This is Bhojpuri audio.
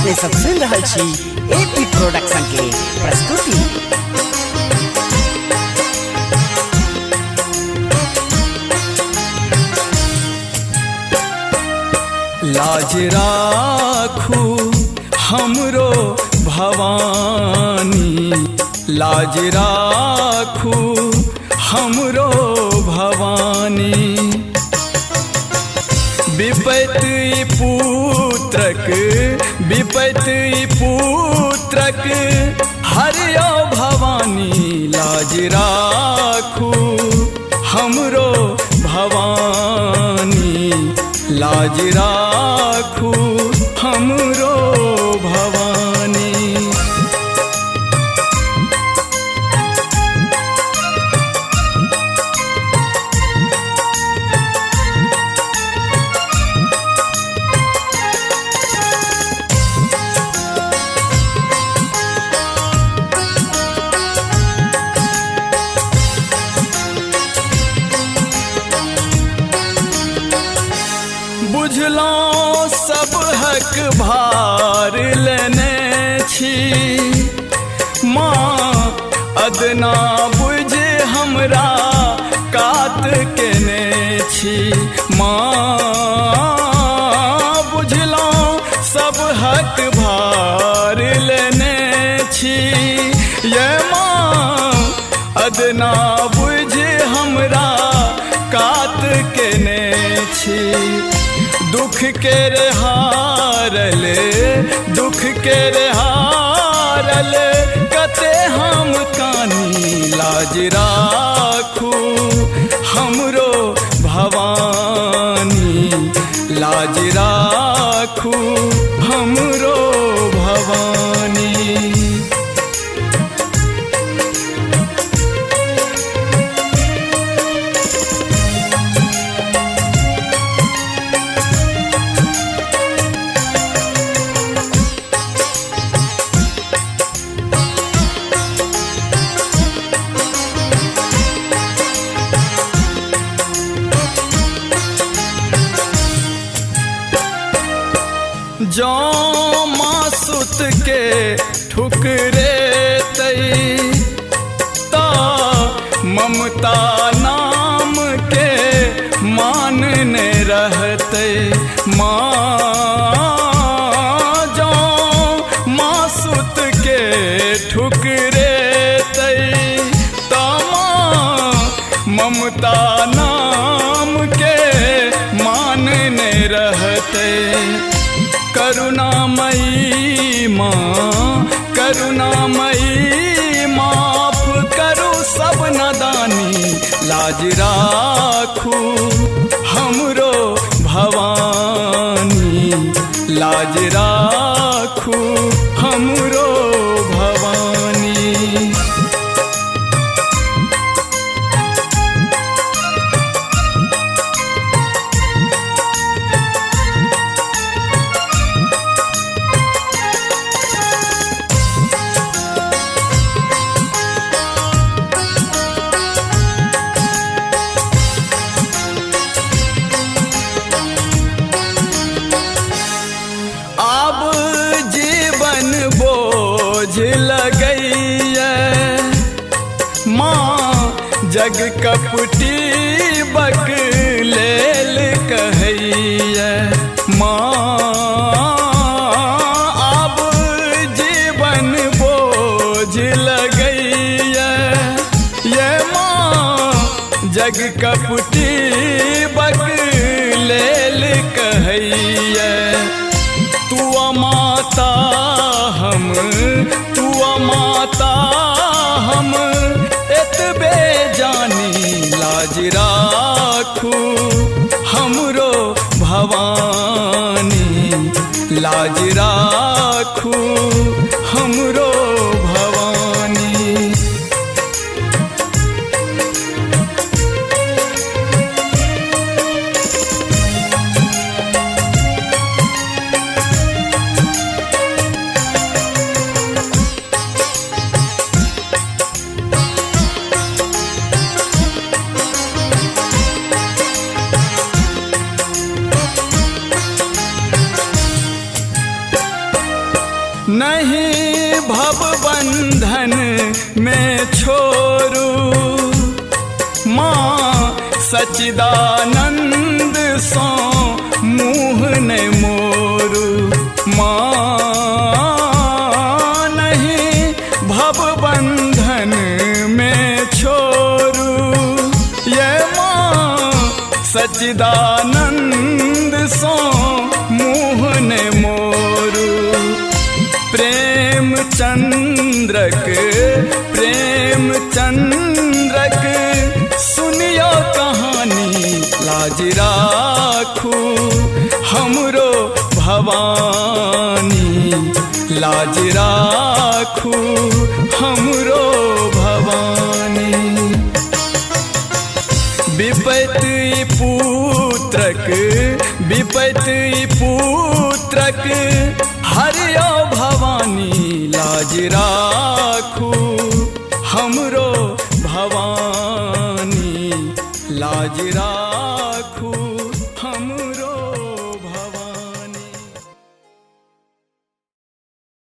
अपने सब सुन रहल छी एपी प्रोडक्शन के प्रस्तुति। लाज राखू हमरो भवानी, लाज राखू हमरो भवानी। विपत्ति पुत्रक विपत्ति पुत्रक हरियो भवानी, लाज राखू हमरो भवानी, लाज राखू हमरो भवानी। बुझलौं सब हक भार लेने छी, माँ अदना बुझ हमरा कात केने छी। माँ बुझलौं सब हक भार लेने छी, ये माँ अदना बुझ हमरा कात केने छी। दुख के हारल दुख के हारल कते हम कानी, लाज राखू हमरो भवानी, लाज राखू हमरो भवानी। जो मासुत के ठुकरे तई ता ममता नाम के मान ने रहते। माँ जो मासुत के ठुकरे तई ता ममता नाम के मान ने रहते। करुणामयी माँ करुणामयी माफ करू सब नादानी, लाज राखू हमरो भवानी, लाज राखू हमरो भवानी। अब जीवन बोझ लगैया माँ जग कपटी बकलेल कहैया। माँ अब जीवन बोझ लगैया, ये माँ जग कपटी बकलेल कहैया। तू माता हम तू माता हम एतबे जानी, लाज राखू हमरो भवानी, लाज राखू हमरो भवानी। नहीं भव बंधन में छोरू माँ सच्चिदानंद सो मुँह न मोरू माँ नहीं भव बंधन में छोरू ये माँ सच्चिदानंद सो मुँह न मोरू प्रेम चंद्रक सुनियो कहानी लाज राखू हमरो भवानी लाज राखू हमरो भवानी विपत्ति पुत्रक हरियो भवानी लाज राखू हमरो भवानी लाज राखू